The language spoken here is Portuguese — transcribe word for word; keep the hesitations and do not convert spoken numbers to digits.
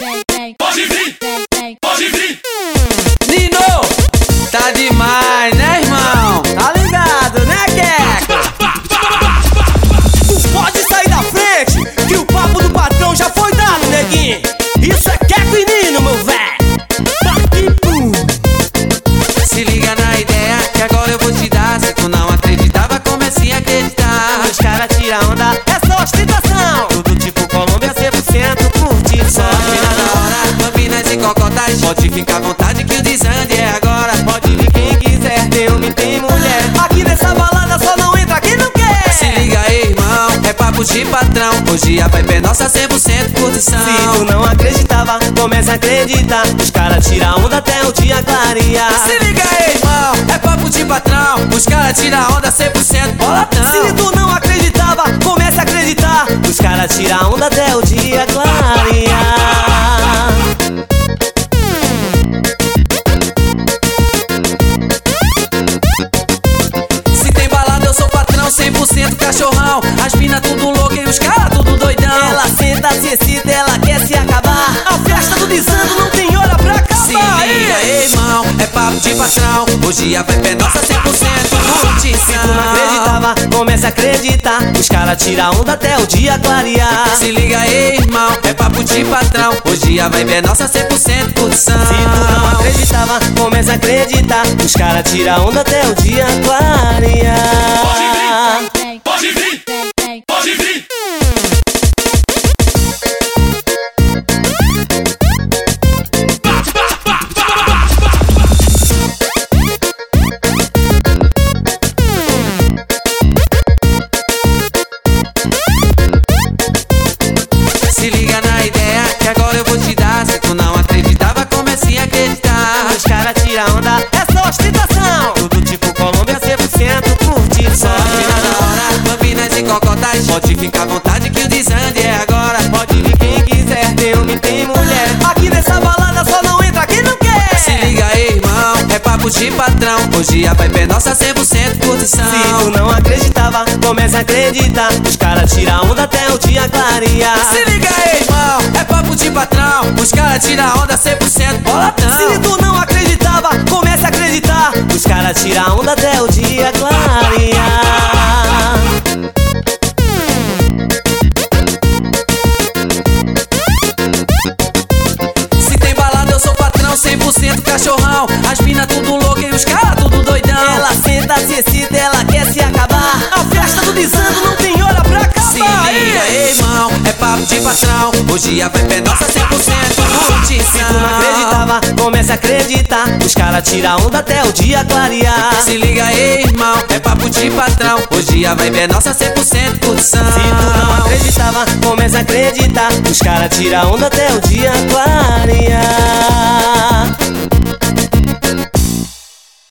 Pode vir, pode vir. Nino, tá demais, né, irmão? Tá ligado, né, Queca? Tu pode sair da frente, que o papo do patrão já foi dado, neguinho. Isso é Queca e Nino, meu velho. Se liga na ideia que agora eu vou te dar. Se tu não acreditava, comece a acreditar. Os caras tiram onda, é só ostentação. Tudo tipo Colômbia, cem por cento curtição. Mina da hora, Campinas e Cocotas. Pode ficar à vontade que o desande é agora. Pode vir quem quiser, tem homem, tem mulher. Aqui nessa balada só não entra quem não quer. Se liga aí, irmão, é papo de patrão. Hoje a vibe é nossa cem por cento curtição. Se tu não acreditava, começa a acreditar. Os caras tiram onda até o dia clarear. Se liga aí, irmão, é papo de patrão. Os caras tiram onda cem por cento boladão. Se tu não acreditava, comece a acreditar. Os caras tiram onda até o dia clarear. Se tem balada eu sou patrão, cem por cento cachorrão. As mina tudo louca e os caras tudo doidão. Ela senta, se excita, ela quer se acabar. A festa do desando não tem hora pra acabar. Se liga aí, irmão, é papo de patrão. Hoje a vibe é nossa cem por cento curtição. Se tu não acreditava, comece a acreditar. Os caras tiram onda até o dia clarear. Se liga aí, irmão, é papo de patrão. Hoje a vibe é nossa cem por cento curtição. Se tu não acreditava, comece a acreditar. Os caras tiram onda até o dia clarear. Pode vir, pode vir. Se liga na ideia que agora eu vou te dar. Se tu não acreditava, comece a acreditar. Os caras tiram onda, é só ostentação. Tudo tipo Colômbia, cem por cento curtição. Mina da hora, Campinas e Cocotas. Pode ficar à vontade que o desande é agora. Pode vir quem quiser, tem homem, tem mulher. Aqui nessa balada só não entra quem não quer. Se liga aí, irmão, é papo de patrão. Hoje a vibe é nossa cem por cento curtição. Se tu não acreditava, comece a acreditar. Os caras tiram onda até o dia clarear. Se liga aí, irmão, é papo de patrão. Os caras tiram onda cem por cento boladão. Se tu não acreditava, comece a acreditar. Os caras tiram onda até o dia clarear. Se tem balada eu sou patrão, cem por cento cachorrão. As mina tudo louca e os caras tudo doidão. Ela senta, se excita, ela quer se acabar. A festa do desando não tem hora pra acabar. Se liga aí, irmão, é papo de patrão. Hoje a vibe é nossa cem por cento curtição. Se tu não acreditava, comece a acreditar. Os caras tiram onda até o dia clarear. Se liga aí, irmão, é papo de patrão. Hoje a vibe é nossa cem por cento curtição. Se tu não acreditava, comece a acreditar. Os caras tiram onda até o dia clarear.